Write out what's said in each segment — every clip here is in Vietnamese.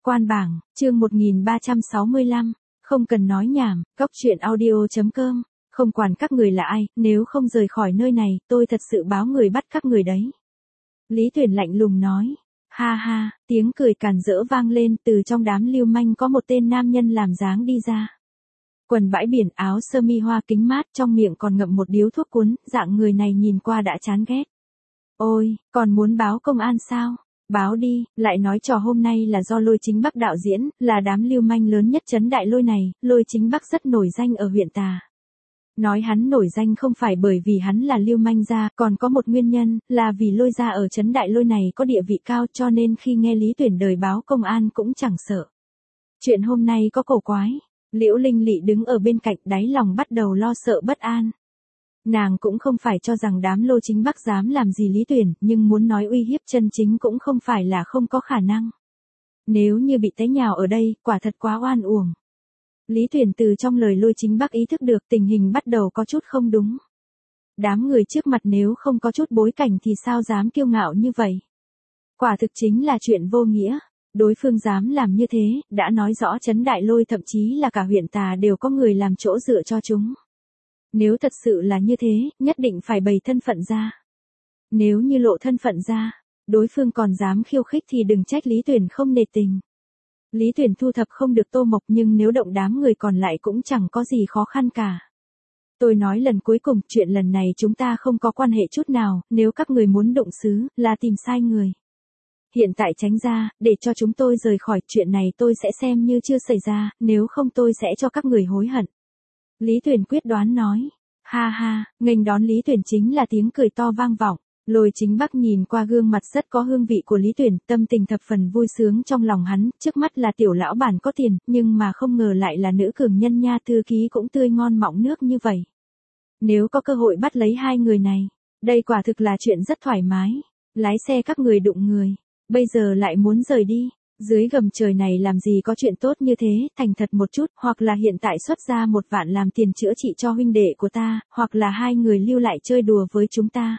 Quan bảng, chương 1365, không cần nói nhảm, cóc truyện audio.com, không quản các người là ai, nếu không rời khỏi nơi này, tôi thật sự báo người bắt các người đấy. Lý Tuyển lạnh lùng nói. Ha ha, tiếng cười càn rỡ vang lên, từ trong đám lưu manh có một tên nam nhân làm dáng đi ra. Quần bãi biển, áo sơ mi hoa kính mát, trong miệng còn ngậm một điếu thuốc cuốn, dạng người này nhìn qua đã chán ghét. Ôi, còn muốn báo công an sao? Báo đi, lại nói trò hôm nay là do Lôi Chính Bắc đạo diễn, là đám lưu manh lớn nhất trấn Đại Lôi này, Lôi Chính Bắc rất nổi danh ở huyện Tà. Nói hắn nổi danh không phải bởi vì hắn là lưu manh gia, còn có một nguyên nhân, là vì Lôi gia ở trấn Đại Lôi này có địa vị cao, cho nên khi nghe Lý Tuyển đời báo công an cũng chẳng sợ. Chuyện hôm nay có cổ quái. Liễu Linh Lị đứng ở bên cạnh, đáy lòng bắt đầu lo sợ bất an. Nàng cũng không phải cho rằng đám Lôi Chính Bắc dám làm gì Lý Tuyển, nhưng muốn nói uy hiếp chân chính cũng không phải là không có khả năng. Nếu như bị té nhào ở đây, quả thật quá oan uổng. Lý Tuyển từ trong lời Lôi Chính Bắc ý thức được tình hình bắt đầu có chút không đúng. Đám người trước mặt nếu không có chút bối cảnh thì sao dám kiêu ngạo như vậy? Quả thực chính là chuyện vô nghĩa. Đối phương dám làm như thế, đã nói rõ trấn Đại Lôi thậm chí là cả huyện Tà đều có người làm chỗ dựa cho chúng. Nếu thật sự là như thế, nhất định phải bày thân phận ra. Nếu như lộ thân phận ra, đối phương còn dám khiêu khích thì đừng trách Lý Tuyển không nể tình. Lý Tuyển thu thập không được Tô Mộc, nhưng nếu động đám người còn lại cũng chẳng có gì khó khăn cả. Tôi nói lần cuối cùng, chuyện lần này chúng ta không có quan hệ chút nào, nếu các người muốn đụng xứ, là tìm sai người. Hiện tại tránh ra, để cho chúng tôi rời khỏi, chuyện này tôi sẽ xem như chưa xảy ra, nếu không tôi sẽ cho các người hối hận. Lý Tuyển quyết đoán nói. Ha ha, nghênh đón Lý Tuyển chính là tiếng cười to vang vọng. Lôi Chính Bắc nhìn qua gương mặt rất có hương vị của Lý Tuyển, tâm tình thập phần vui sướng trong lòng hắn, trước mắt là tiểu lão bản có tiền, nhưng mà không ngờ lại là nữ cường nhân nha, thư ký cũng tươi ngon mọng nước như vậy. Nếu có cơ hội bắt lấy hai người này, đây quả thực là chuyện rất thoải mái. Lái xe các người đụng người, bây giờ lại muốn rời đi. Dưới gầm trời này làm gì có chuyện tốt như thế, thành thật một chút, hoặc là hiện tại xuất ra 1 vạn làm tiền chữa trị cho huynh đệ của ta, hoặc là hai người lưu lại chơi đùa với chúng ta.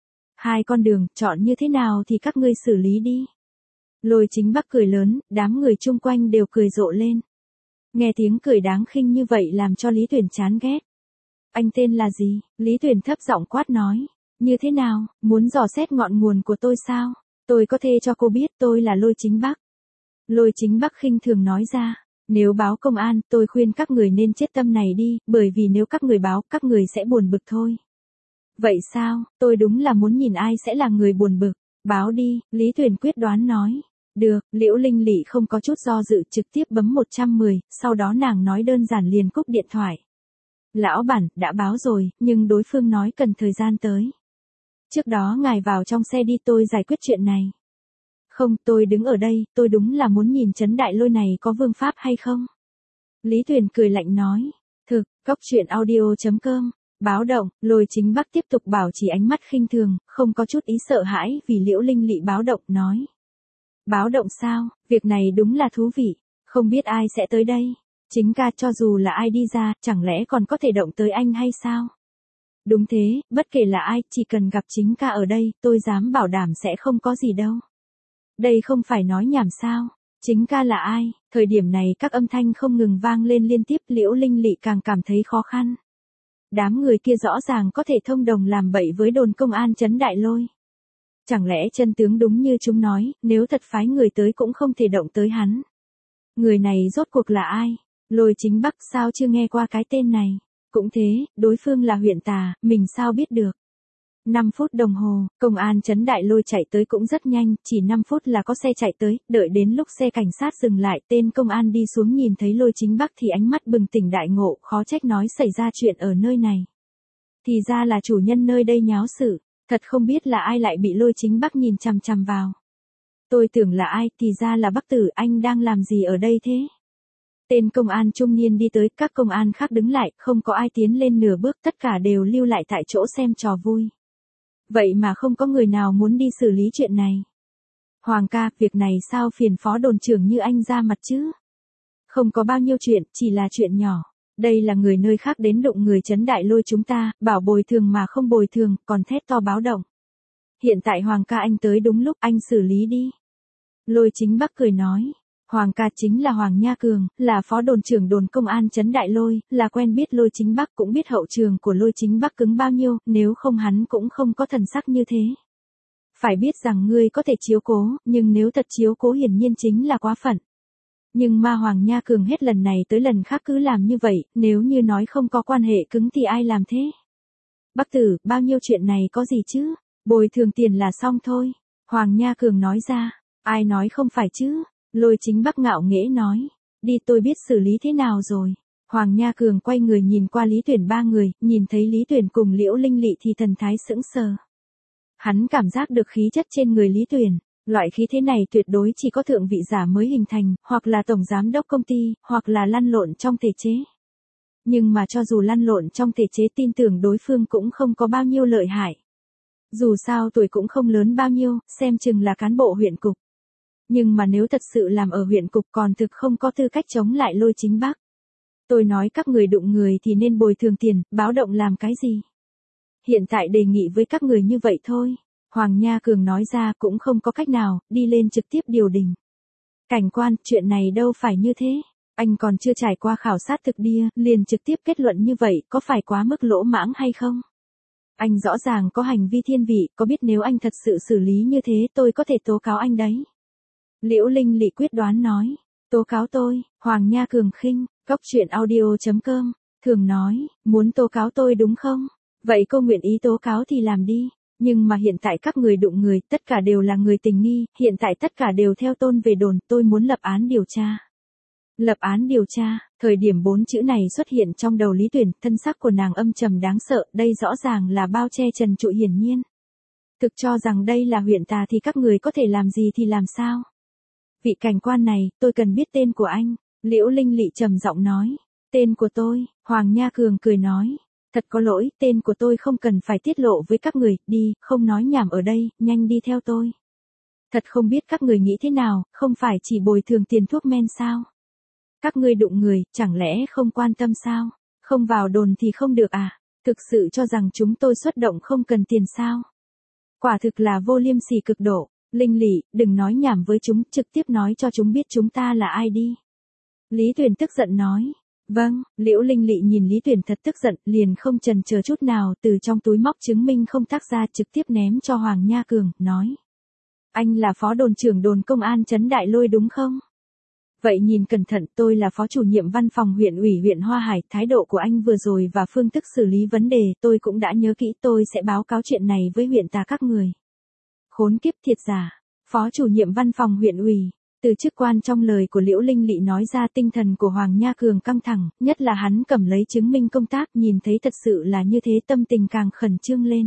Hai con đường, chọn như thế nào thì các ngươi xử lý đi. Lôi Chính Bắc cười lớn, đám người chung quanh đều cười rộ lên. Nghe tiếng cười đáng khinh như vậy làm cho Lý Tuyển chán ghét. Anh tên là gì? Lý Tuyển thấp giọng quát nói. Như thế nào, muốn dò xét ngọn nguồn của tôi sao? Tôi có thể cho cô biết tôi là Lôi Chính Bắc. Lôi Chính Bắc khinh thường nói ra. Nếu báo công an, tôi khuyên các người nên chết tâm này đi, bởi vì nếu các người báo, các người sẽ buồn bực thôi. Vậy sao, tôi đúng là muốn nhìn ai sẽ là người buồn bực. Báo đi, Lý Tuyển quyết đoán nói. Được, Liễu Linh Lị không có chút do dự trực tiếp bấm 110, sau đó nàng nói đơn giản liền cúp điện thoại. Lão bản, đã báo rồi, nhưng đối phương nói cần thời gian tới. Trước đó ngài vào trong xe đi, tôi giải quyết chuyện này. Không, tôi đứng ở đây, tôi đúng là muốn nhìn trấn Đại Lôi này có vương pháp hay không. Lý Tuyển cười lạnh nói. Thực, cóc truyện audio.com. Báo động, Lôi Chính Bắc tiếp tục bảo trì ánh mắt khinh thường, không có chút ý sợ hãi vì Liễu Linh Lị báo động nói. Báo động sao, việc này đúng là thú vị, không biết ai sẽ tới đây. Chính ca cho dù là ai đi ra, chẳng lẽ còn có thể động tới anh hay sao? Đúng thế, bất kể là ai, chỉ cần gặp chính ca ở đây, tôi dám bảo đảm sẽ không có gì đâu. Đây không phải nói nhảm sao, chính ca là ai? Thời điểm này các âm thanh không ngừng vang lên liên tiếp, Liễu Linh Lị càng cảm thấy khó khăn. Đám người kia rõ ràng có thể thông đồng làm bậy với đồn công an trấn Đại Lôi. Chẳng lẽ chân tướng đúng như chúng nói, nếu thật phái người tới cũng không thể động tới hắn. Người này rốt cuộc là ai? Lôi Chính Bắc sao chưa nghe qua cái tên này? Cũng thế, đối phương là huyện Tà, mình sao biết được? 5 phút đồng hồ, công an trấn Đại Lôi chạy tới cũng rất nhanh, chỉ 5 phút là có xe chạy tới, đợi đến lúc xe cảnh sát dừng lại, tên công an đi xuống nhìn thấy Lôi Chính Bắc thì ánh mắt bừng tỉnh đại ngộ, khó trách nói xảy ra chuyện ở nơi này. Thì ra là chủ nhân nơi đây nháo sự, thật không biết là ai lại bị Lôi Chính Bắc nhìn chằm chằm vào. Tôi tưởng là ai, thì ra là Bắc tử, anh đang làm gì ở đây thế? Tên công an trung niên đi tới, các công an khác đứng lại, không có ai tiến lên nửa bước, tất cả đều lưu lại tại chỗ xem trò vui. Vậy mà không có người nào muốn đi xử lý chuyện này. Hoàng ca, việc này sao phiền phó đồn trưởng như anh ra mặt chứ? Không có bao nhiêu chuyện, chỉ là chuyện nhỏ. Đây là người nơi khác đến đụng người trấn Đại Lôi chúng ta, bảo bồi thường mà không bồi thường, còn thét to báo động. Hiện tại Hoàng ca anh tới đúng lúc, anh xử lý đi. Lôi Chính Bắc cười nói. Hoàng ca chính là Hoàng Nha Cường, là phó đồn trưởng đồn công an trấn Đại Lôi, là quen biết Lôi Chính Bắc, cũng biết hậu trường của Lôi Chính Bắc cứng bao nhiêu, nếu không hắn cũng không có thần sắc như thế. Phải biết rằng ngươi có thể chiếu cố, nhưng nếu thật chiếu cố hiển nhiên chính là quá phận. Nhưng mà Hoàng Nha Cường hết lần này tới lần khác cứ làm như vậy, nếu như nói không có quan hệ cứng thì ai làm thế? Bắc tử, bao nhiêu chuyện này có gì chứ? Bồi thường tiền là xong thôi. Hoàng Nha Cường nói ra. Ai nói không phải chứ? Lôi Chính Bắc ngạo nghễ nói. Đi, tôi biết xử lý thế nào rồi. Hoàng Nha Cường quay người nhìn qua Lý Tuyển ba người, nhìn thấy Lý Tuyển cùng Liễu Linh Lị thì thần thái sững sờ. Hắn cảm giác được khí chất trên người Lý Tuyển. Loại khí thế này tuyệt đối chỉ có thượng vị giả mới hình thành, hoặc là tổng giám đốc công ty, hoặc là lăn lộn trong thể chế. Nhưng mà cho dù lăn lộn trong thể chế, tin tưởng đối phương cũng không có bao nhiêu lợi hại. Dù sao tuổi cũng không lớn bao nhiêu, xem chừng là cán bộ huyện cục. Nhưng mà nếu thật sự làm ở huyện cục còn thực không có tư cách chống lại Lôi Chính Bắc. Tôi nói các người đụng người thì nên bồi thường tiền, báo động làm cái gì? Hiện tại đề nghị với các người như vậy thôi. Hoàng Nha Cường nói ra cũng không có cách nào, đi lên trực tiếp điều đình. Cảnh quan, chuyện này đâu phải như thế. Anh còn chưa trải qua khảo sát thực địa, liền trực tiếp kết luận như vậy, có phải quá mức lỗ mãng hay không? Anh rõ ràng có hành vi thiên vị, có biết nếu anh thật sự xử lý như thế tôi có thể tố cáo anh đấy. Liễu Linh Lị quyết đoán nói. Tố cáo tôi, Hoàng Nha Cường khinh, goctruyện.audio.com, thường nói, muốn tố cáo tôi đúng không? Vậy cô nguyện ý tố cáo thì làm đi. Nhưng mà hiện tại các người đụng người, tất cả đều là người tình nghi, hiện tại tất cả đều theo tôn về đồn, tôi muốn lập án điều tra. Lập án điều tra, thời điểm 4 chữ này xuất hiện trong đầu Lý Tuyển, thân sắc của nàng âm trầm đáng sợ, đây rõ ràng là bao che trần trụi hiển nhiên. Thực cho rằng đây là huyện tà thì các người có thể làm gì thì làm sao? Vị cảnh quan này, tôi cần biết tên của anh, Liễu Linh Lị trầm giọng nói. Tên của tôi, Hoàng Nha Cường cười nói. Thật có lỗi, tên của tôi không cần phải tiết lộ với các người, đi, không nói nhảm ở đây, nhanh đi theo tôi. Thật không biết các người nghĩ thế nào, không phải chỉ bồi thường tiền thuốc men sao? Các ngươi đụng người, chẳng lẽ không quan tâm sao? Không vào đồn thì không được à? Thực sự cho rằng chúng tôi xuất động không cần tiền sao? Quả thực là vô liêm sỉ cực độ. Linh Lị, đừng nói nhảm với chúng, trực tiếp nói cho chúng biết chúng ta là ai đi. Lý Tuyển tức giận nói. Vâng, Liễu Linh Lị nhìn Lý Tuyển thật tức giận, liền không chần chờ chút nào, từ trong túi móc chứng minh không tác ra trực tiếp ném cho Hoàng Nha Cường, nói. Anh là phó đồn trưởng đồn công an trấn Đại Lôi đúng không? Vậy nhìn cẩn thận, tôi là phó chủ nhiệm văn phòng huyện ủy huyện Hoa Hải, thái độ của anh vừa rồi và phương thức xử lý vấn đề tôi cũng đã nhớ kỹ, tôi sẽ báo cáo chuyện này với huyện ta các người. Khốn kiếp thiệt giả, phó chủ nhiệm văn phòng huyện ủy. Từ chức quan trong lời của Liễu Linh Lị nói ra tinh thần của Hoàng Nha Cường căng thẳng, nhất là hắn cầm lấy chứng minh công tác nhìn thấy thật sự là như thế tâm tình càng khẩn trương lên.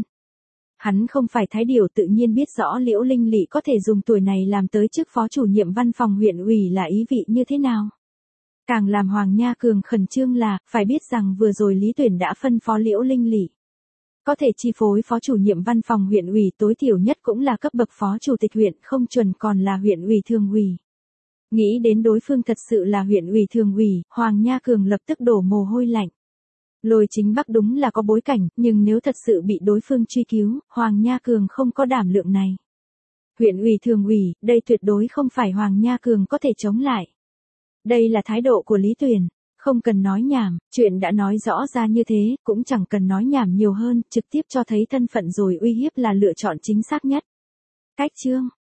Hắn không phải thái điểu tự nhiên biết rõ Liễu Linh Lị có thể dùng tuổi này làm tới chức phó chủ nhiệm văn phòng huyện ủy là ý vị như thế nào. Càng làm Hoàng Nha Cường khẩn trương là, phải biết rằng vừa rồi Lý Tuyển đã phân phó Liễu Linh Lị. Có thể chi phối phó chủ nhiệm văn phòng huyện ủy tối thiểu nhất cũng là cấp bậc phó chủ tịch huyện, không chuẩn còn là huyện ủy thường ủy. Nghĩ đến đối phương thật sự là huyện ủy thường ủy, Hoàng Nha Cường lập tức đổ mồ hôi lạnh. Lôi Chính Bắc đúng là có bối cảnh, nhưng nếu thật sự bị đối phương truy cứu, Hoàng Nha Cường không có đảm lượng này. Huyện ủy thường ủy, đây tuyệt đối không phải Hoàng Nha Cường có thể chống lại. Đây là thái độ của Lý Tuyển, không cần nói nhảm, chuyện đã nói rõ ra như thế, cũng chẳng cần nói nhảm nhiều hơn, trực tiếp cho thấy thân phận rồi uy hiếp là lựa chọn chính xác nhất. Cách chương